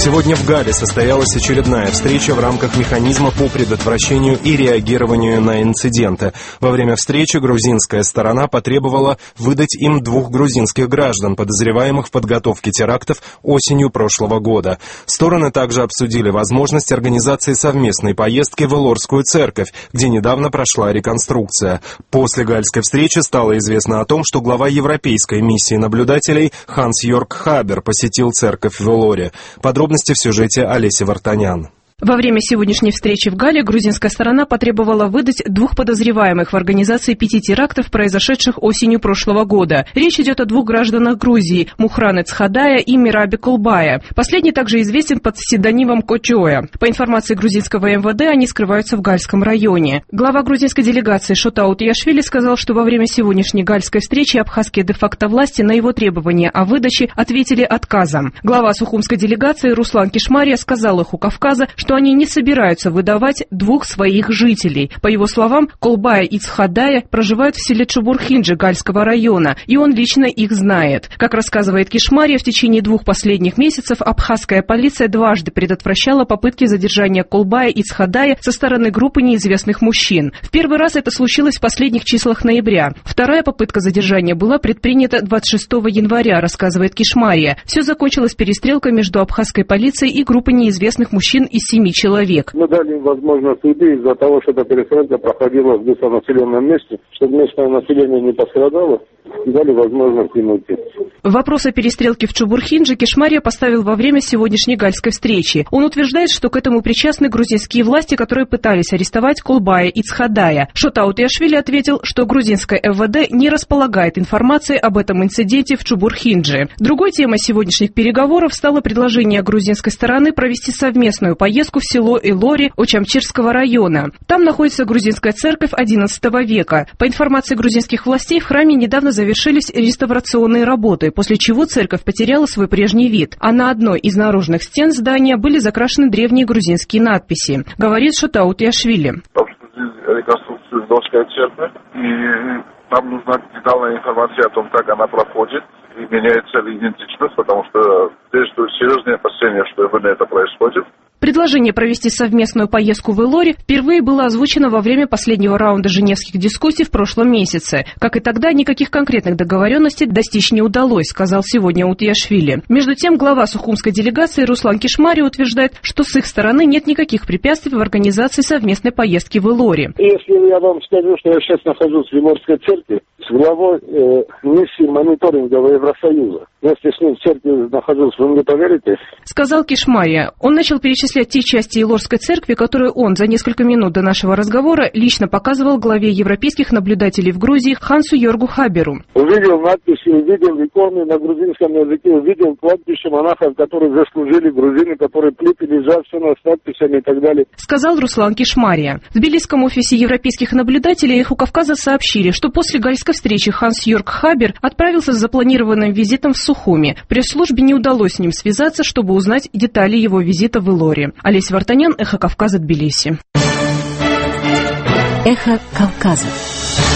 Сегодня в Гале состоялась очередная встреча в рамках механизма по предотвращению и реагированию на инциденты. Во время встречи грузинская сторона потребовала выдать им 2 грузинских граждан, подозреваемых в подготовке терактов осенью прошлого года. Стороны также обсудили возможность организации совместной поездки в Илорскую церковь, где недавно прошла реконструкция. После гальской встречи стало известно о том, что глава европейской миссии наблюдателей Ханс-Йорг Хабер посетил церковь в Илоре. Подробности в сюжете Олеси Вартанян. Во время сегодняшней встречи в Гале грузинская сторона потребовала выдать 2 подозреваемых в организации 5 терактов, произошедших осенью прошлого года. Речь идет о 2 гражданах Грузии – Мухраны Цхадая и Мираби Кулбая. Последний также известен под псевдонимом Кочоя. По информации грузинского МВД, они скрываются в Гальском районе. Глава грузинской делегации Шотаут Яшвили сказал, что во время сегодняшней гальской встречи абхазские де-факто власти на его требования о выдаче ответили отказом. Глава сухумской делегации Руслан Кишмария сказал эху Кавказа, что они не собираются выдавать 2 своих жителей. По его словам, Кулбая и Цхадая проживают в селе Чубурхинджи Гальского района, и он лично их знает. Как рассказывает Кишмария, в течение 2 последних месяцев абхазская полиция дважды предотвращала попытки задержания Кулбая и Цхадая со стороны группы неизвестных мужчин. В первый раз это случилось в последних числах ноября. Вторая попытка задержания была предпринята 26 января, рассказывает Кишмария. Все закончилось перестрелкой между абхазской полицией и группой неизвестных мужчин из 7 человек. Мы дали им возможность уйти из-за того, что эта перестрелка проходила в густонаселенном месте, чтобы местное население не пострадало, и дали возможность им уйти. Вопрос о перестрелке в Чубурхиндже Кишмария поставил во время сегодняшней гальской встречи. Он утверждает, что к этому причастны грузинские власти, которые пытались арестовать Кулбая и Цхадая. Шотаут Яшвили ответил, что грузинское МВД не располагает информацией об этом инциденте в Чубурхиндже. Другой темой сегодняшних переговоров стало предложение грузинской стороны провести совместную поездку в село Илори Очамчирского района. Там находится грузинская церковь XI века. По информации грузинских властей, в храме недавно завершились реставрационные работы, после чего церковь потеряла свой прежний вид, а на одной из наружных стен здания были закрашены древние грузинские надписи, говорит Шотаут Яшвили. Реконструкцию Илорской церкви, и нам нужна детальная информация о том, как она проходит, и меняется ли идентичность, потому что действуют серьезные опасения, что именно это происходит. Предложение провести совместную поездку в Илори впервые было озвучено во время последнего раунда женевских дискуссий в прошлом месяце. Как и тогда, никаких конкретных договоренностей достичь не удалось, сказал сегодня Утияшвили. Между тем, глава сухумской делегации Руслан Кишмария утверждает, что с их стороны нет никаких препятствий в организации совместной поездки в Илори. Если я вам скажу, что я сейчас нахожусь в Илорской церкви, с главой миссии мониторинга Евросоюза. Вместе с ним в церкви нахожусь, вы мне поверите? Сказал Кишмария. Он начал перечислять те части Илорской церкви, которые он за несколько минут до нашего разговора лично показывал главе европейских наблюдателей в Грузии Хансу-Йоргу Хаберу. Увидел надписи, увидел иконы на грузинском языке, увидел кладбище монахов, которые заслужили грузины, которые плиты лежат все с надписями и так далее. Сказал Руслан Кишмария. В Тбилисском офисе европейских наблюдателей эху Кавказа сообщили, что после гальской встречи Ханс-Йорг Хабер отправился с запланированным визитом в Сухуми. Пресс-службе не удалось с ним связаться, чтобы узнать детали его визита в Илори. Олеся Вартанян, Эхо Кавказа, Тбилиси. Эхо Кавказа.